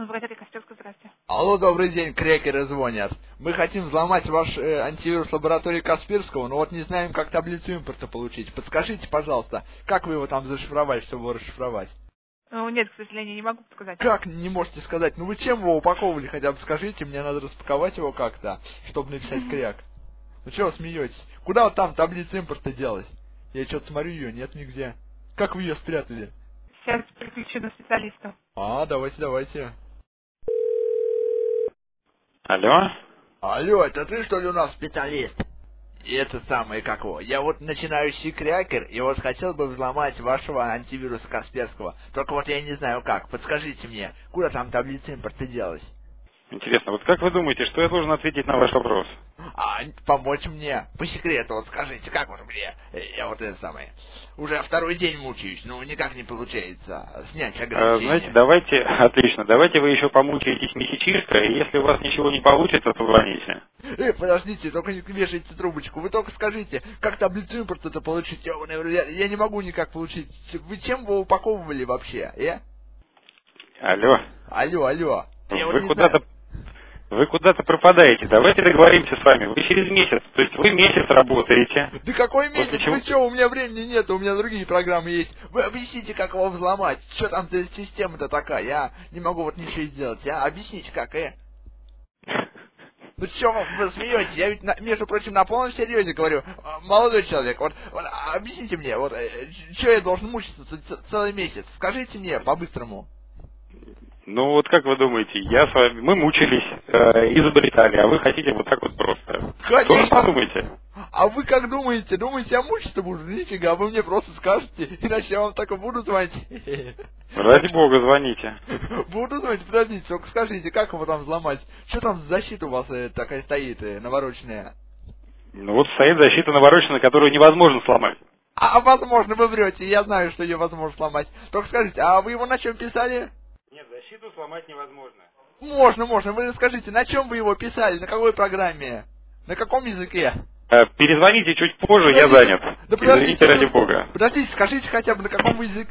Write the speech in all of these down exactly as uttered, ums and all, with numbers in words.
Лаборатория Касперского, здравствуйте. Алло, добрый день, крекеры звонят. Мы хотим взломать ваш э, антивирус лаборатории Касперского, но вот не знаем, как таблицу импорта получить. Подскажите, пожалуйста, как вы его там зашифровали, чтобы его расшифровать? О, нет, к сожалению, не могу сказать. Как не можете сказать? Ну вы чем его упаковывали, хотя бы скажите, мне надо распаковать его как-то, чтобы написать кряк. Ну чего вы смеетесь? Куда вот там таблица импорта делась? Я что-то смотрю, ее нет нигде. Как вы ее спрятали? Сейчас переключу на специалиста. А, давайте, давайте. Алло? Алло, это ты, что ли, у нас специалист? И это самое, как его. Я вот начинающий крякер, и вот хотел бы взломать вашего антивируса Касперского. Только вот я не знаю как. Подскажите мне, куда там таблица импорта делась? Интересно, вот как вы думаете, что я должен ответить на ваш вопрос? А, помочь мне? По секрету, вот скажите, как вот мне? Я вот это самое. Уже второй день мучаюсь, но никак не получается снять ограничения. А, знаете, давайте, отлично, давайте вы еще помучаетесь месячишко, и если у вас ничего не получится, то звоните. Э, подождите, только не вешайте трубочку. Вы только скажите, как таблицу импорта-то получить? Я, я, я не могу никак получить. Вы чем его упаковывали вообще, э? Алло. Алло, алло. Я Вы вот не куда-то... знаю. Вы куда-то пропадаете. Давайте договоримся с вами. Вы через месяц, то есть вы месяц работаете. Да какой месяц? После чего- Вы что, у меня времени нет, у меня другие программы есть. Вы объясните, как его взломать. Что там за система-то такая? Я не могу вот ничего сделать. А? Объясните, как, э? Ну что вы смеетесь? Я ведь, на, между прочим, на полном серьезе говорю. Молодой человек, вот, вот объясните мне, вот, что я должен мучиться ц- целый месяц? Скажите мне по-быстрому. Ну вот как вы думаете, я с вами, мы мучились, э, изобретали, а вы хотите вот так вот просто. Конечно. Тоже подумайте. А вы как думаете? Думаете, я мучиться буду? Нифига, вы мне просто скажете, иначе я вам так и буду звонить. Ради бога, звоните. Буду звонить, подождите, только скажите, как его там взломать? Что там за защита у вас э, такая стоит, э, навороченная? Ну вот стоит защита навороченная, которую невозможно сломать. А, возможно, вы врете, я знаю, что ее возможно сломать. Только скажите, а вы его на чем писали? Нет, защиту сломать невозможно. Можно, можно, вы скажите, на чем вы его писали, на какой программе? На каком языке? Э, перезвоните чуть позже, я Подождите, занят. Да Извините, подождите, ради ну, бога. Подождите, скажите хотя бы, на каком языке.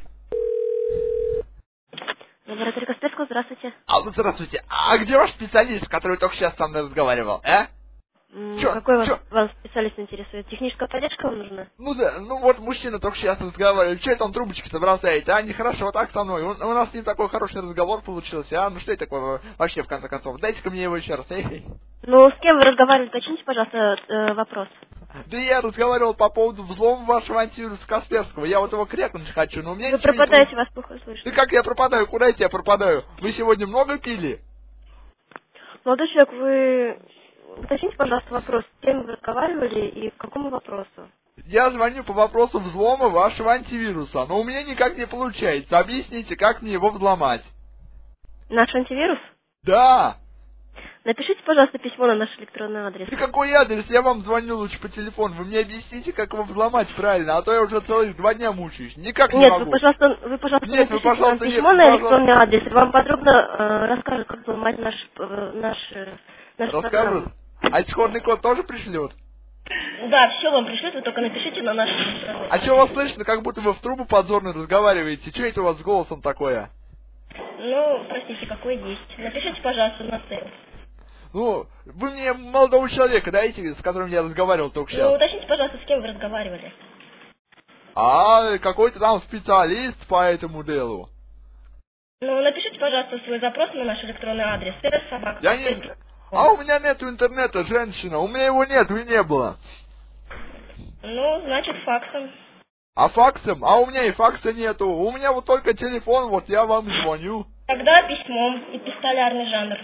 Лаборатория Касперского, здравствуйте. А, ну здравствуйте, а где ваш специалист, который только сейчас со мной разговаривал, а? М, Чё, Какой вас, чё? вам специалист интересует? Техническая поддержка вам нужна? Ну да, ну вот мужчина только сейчас разговаривает. Че это он трубочки-то бросает, а? Нехорошо так со мной. У, у нас с ним такой хороший разговор получился, а? Ну что это такое вообще, в конце концов? Дайте-ка мне его еще раз, эй. Ну, с кем вы разговаривали? Уточните, пожалуйста, э, вопрос. Да я разговаривал по поводу взлома вашего антивируса Касперского. Я вот его крякнуть хочу, но у меня Вы ничего не пропадаете, получилось. вас плохо слышно. Да как я пропадаю? Куда я пропадаю? Вы сегодня много пили? Молодой человек, вы... Уточните, пожалуйста, вопрос. С кем вы разговаривали и к какому вопросу? Я звоню по вопросу взлома вашего антивируса, но у меня никак не получается. Объясните, как мне его взломать? Наш антивирус? Да! Напишите, пожалуйста, письмо на наш электронный адрес. Да какой адрес? Я вам звоню лучше по телефону. Вы мне объясните, как его взломать правильно, а то я уже целых два дня мучаюсь. Никак не Нет, могу. вы, пожалуйста, вы, пожалуйста, Нет, вы, напишите пожалуйста, нам нет, письмо вы, на пожалуйста. электронный адрес, и вам подробно э, расскажут, как взломать наш, э, наш, э, нашу Расскажут? программу. А исходный код тоже пришлет? Да, все вам пришлют, вы только напишите на наш электронный А что у вас слышно, как будто вы в трубу подзорно разговариваете? Что это у вас с голосом такое? Ну, простите, какой есть. Напишите, пожалуйста, на сейл. Ну, вы мне молодого человека дайте, с которым я разговаривал только Ну, сейчас. уточните, пожалуйста, с кем вы разговаривали. А, какой-то там специалист по этому делу. Ну, напишите, пожалуйста, свой запрос на наш электронный адрес. Сервис собака. Я не... А у меня нету интернета, женщина. У меня его нет, и не было. Ну, значит, факсом. А факсом? А у меня и факса нету. У меня вот только телефон, вот я вам и звоню. Тогда письмом. Эпистолярный жанр.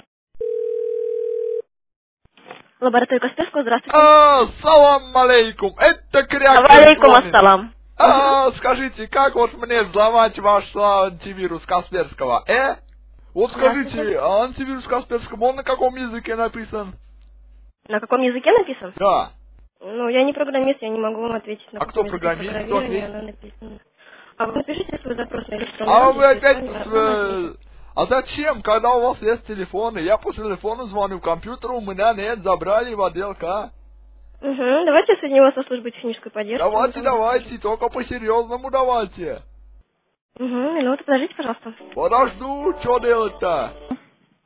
Лаборатория Касперского, здравствуйте. А, салам алейкум. Это кряк. Алейкум ассалам. А, скажите, как вот мне взломать ваш антивирус Касперского, э? Вот скажите, а антивирус Касперского, он на каком языке написан? На каком языке написан? Да. Ну, я не программист, я не могу вам ответить на А кто программист? Кто ответит? написано. А вы напишите свой запрос на электронный А адрес, вы опять... и с вами э, А зачем, когда у вас есть телефоны? Я по телефону звоню, компьютера у меня нет, забрали в отделка. Угу, давайте я соединю вас со службой технической поддержки. Давайте, давайте, только по-серьезному давайте. Угу, минуту, подождите, пожалуйста. Подожду, что делать-то?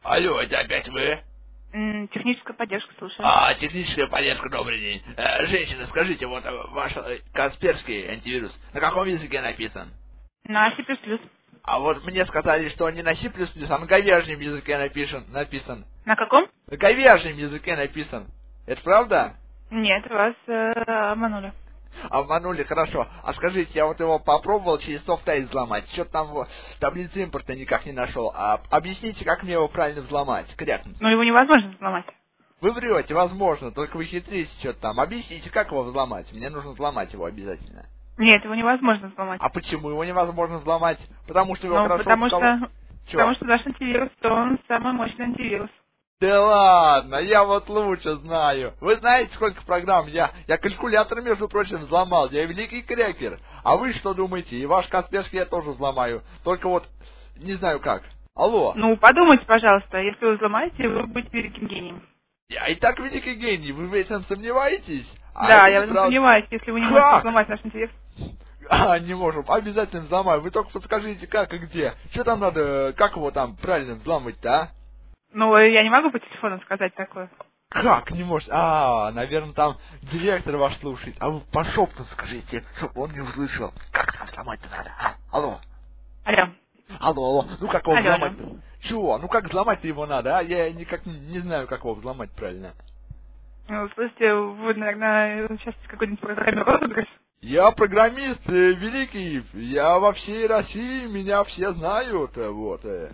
Алло, это опять вы? М, Техническая поддержка, слушаю. А, техническая поддержка, добрый день. Э, женщина, скажите, вот э, ваш э, Касперский антивирус на каком языке написан? На C++. А вот мне сказали, что не на C++, а на говяжьем языке написан. написан. На каком? На говяжьем языке написан. Это правда? Нет, вас э, обманули. Обманули, хорошо. А скажите, я вот его попробовал через софтайп взломать. Что-то там в таблице импорта никак не нашел. А объясните, как мне его правильно взломать, крякнуть. Но его невозможно взломать. Вы врете, возможно, только вы хитрите что-то там. Объясните, как его взломать. Мне нужно взломать его обязательно. Нет, его невозможно взломать. А почему его невозможно взломать? Потому что его Ну, хорошо... потому кого... что... Чё? Потому что наш антивирус, то он самый мощный антивирус. Да ладно, я вот лучше знаю. Вы знаете, сколько программ я... Я калькулятор, между прочим, взломал. Я великий крекер. А вы что думаете? И ваш Касперский я тоже взломаю. Только вот не знаю как. Алло. Ну, подумайте, пожалуйста. Если вы взломаете, вы будете великим гением. Я и так великий гений. Вы в этом сомневаетесь? А да, это я в этом правда. сомневаюсь. Если вы не Как? можете взломать наш антивирус. А, не можем. Обязательно взломаю. Вы только подскажите, как и где. Что там надо, как его там правильно взламывать-то, а? Ну, я не могу по телефону сказать такое. Как не может? А, наверное, там директор ваш слушает. А вы по шепоту скажите, чтобы он не услышал. Как там взломать-то надо, а? Алло. Алло. Алло, алло. Ну как его Алло, взломать? алло. Чего? Ну как взломать-то его надо, а? Я никак не, не знаю, как его взломать правильно. Ну, слушайте, вы, наверное, сейчас какой-нибудь программе розыгрыш? Я программист э, великий. Я во всей России, меня все знают. э, Вот. э.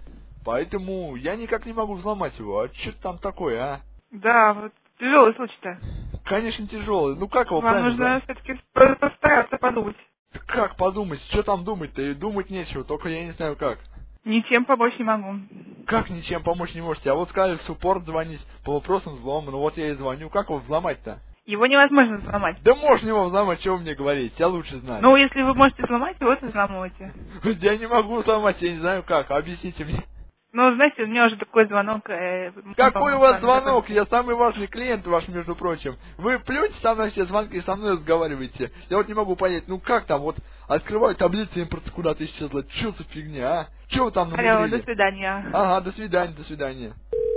Поэтому я никак не могу взломать его. А что там такое, а? Да, вот тяжелый случай-то. Конечно, тяжелый. Ну как его Вам правильно нужно взломать? все-таки постараться подумать. Как подумать? Что там думать-то? И думать нечего, только я не знаю как. Ничем помочь не могу. Как ничем помочь не можете? А вот сказали в суппорт звонить по вопросам взлома. Ну вот я и звоню. Как его взломать-то? Его невозможно взломать. Да можно его взломать, что вы мне говорите? Я лучше знаю. Ну, если вы можете взломать его, то взломывайте. Я не могу взломать, я не знаю как. Объясните мне. Ну, знаете, у меня уже такой звонок. Э, Какой у вас звонок? Я самый важный клиент ваш, между прочим. Вы плюньте там на все звонки и со мной разговариваете. Я вот не могу понять, ну как там, вот открываю таблицу импорта куда-то исчезла. Что за фигня, а? Что вы там намудрили? Алло, до свидания. Ага, до свидания, до свидания.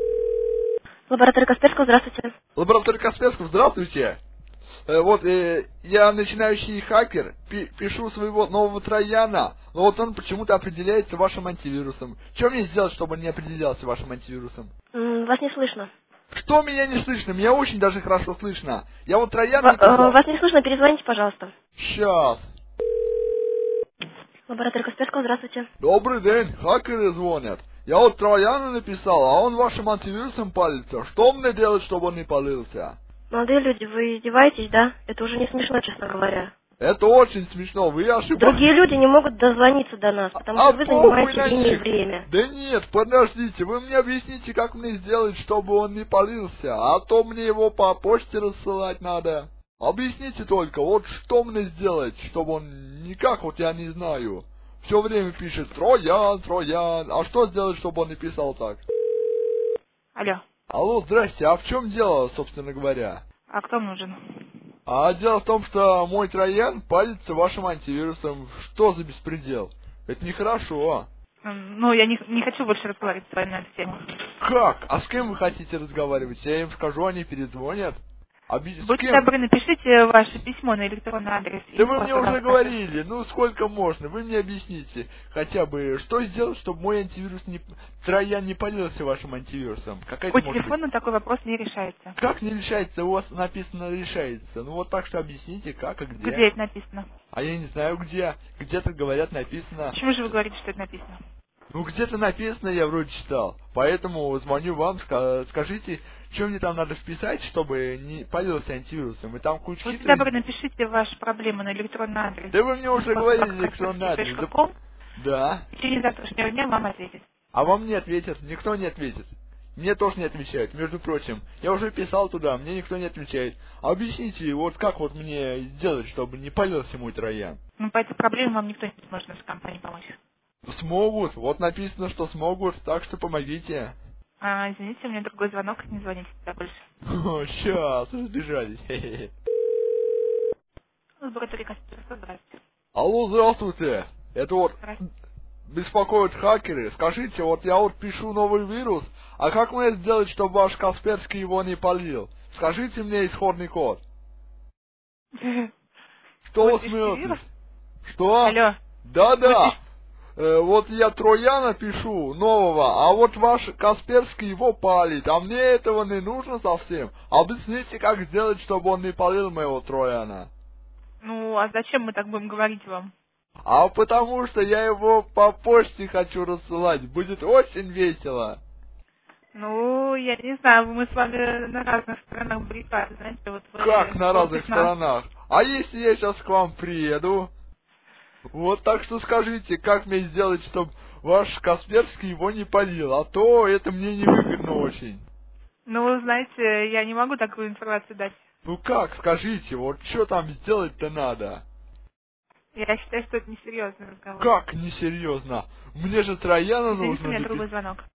Лаборатория Касперского, здравствуйте. Лаборатория Касперского, здравствуйте. Э, вот э, я начинающий хакер, пи- пишу своего нового трояна, но вот он почему-то определяется вашим антивирусом. Что мне сделать, чтобы он не определялся вашим антивирусом? М, Вас не слышно. Что меня не слышно? Меня очень даже хорошо слышно. Я вот троян Ва- написал. э, Вас не слышно, перезвоните, пожалуйста. Сейчас. Лаборатория Касперского, здравствуйте. Добрый день, хакеры звонят. Я вот трояна написал, а он вашим антивирусом палится. Что мне делать, чтобы он не палился? Молодые люди, вы издеваетесь, да? Это уже не смешно, честно говоря. Это очень смешно, вы ошибаетесь. Другие люди не могут дозвониться до нас, потому А что вы похуй занимаете на лишнее них. время. Да нет, подождите, вы мне объясните, как мне сделать, чтобы он не палился, а то мне его по почте рассылать надо. Объясните только, вот что мне сделать, чтобы он никак, вот я не знаю, все время пишет Троян, Троян, а что сделать, чтобы он не писал так? Алло, Алло, здрасте, а в чем дело, собственно говоря? а кто нужен? А дело в том, что мой Троян палится вашим антивирусом. Что за беспредел? Это нехорошо. М, Ну, я не, не хочу больше разговаривать с вами на эту тему. Как? А с кем вы хотите разговаривать? Я им скажу, они перезвонят. А би- с Будьте кем? добры, напишите ваше письмо на электронный адрес. Да вы Инфо, мне уже пожалуйста. говорили, ну сколько можно, вы мне объясните хотя бы, что сделать, чтобы мой антивирус не... Троян не палился вашим антивирусом? Какая По это может быть? телефону такой вопрос не решается. Как не решается? У вас написано решается. Ну вот так что объясните, как и где. Где это написано? А я не знаю где. Где-то говорят написано. Почему же вы говорите, что это написано? Ну где-то написано, я вроде читал. Поэтому звоню вам, ска- скажите, что мне там надо вписать, чтобы не палился антивирусом. И там куча Будьте хитрых- добры, напишите ваши проблемы на электронный адрес. Да вы мне уже говорили электронный адрес. Да- .com. Да. В течение завтрашнего дня вам ответит. А вам не ответят, никто не ответит. Мне тоже не отвечают, между прочим. Я уже писал туда, мне никто не отвечает. А объясните, вот как вот мне сделать, чтобы не палился мой Троян? Ну, по этой проблеме вам никто не сможет в нашей компании помочь. Смогут, вот написано, что смогут, так что помогите. А, извините, у меня другой звонок, не звоните туда больше. Сейчас, разбежались. Хе-хе. Лаборатория Касперского, здравствуйте. Алло, здравствуйте. Это вот... Здравствуйте. беспокоят хакеры. Скажите, вот я вот пишу новый вирус, а как мне сделать, чтобы ваш Касперский его не палил? Скажите мне исходный код. Что вы смеетесь? Что? Алло. Да-да. Э, вот я Трояна пишу, нового, а вот ваш Касперский его палит, а мне этого не нужно совсем. Объясните, как сделать, чтобы он не палил моего Трояна. Ну, а зачем мы так будем говорить вам? А потому что я его по почте хочу рассылать, будет очень весело. Ну, я не знаю, мы с вами на разных сторонах баррикады, знаете, вот вы... Как на разных нас... сторонах? А если я сейчас к вам приеду? Вот так что скажите, как мне сделать, чтобы ваш Касперский его не палил, а то это мне невыгодно очень. Ну, знаете, я не могу такую информацию дать. Ну как, скажите, вот что там сделать-то надо? Я считаю, что это несерьезный разговор. Как несерьезно? Мне же Трояна Извините, нужно... у меня запис- другой звонок.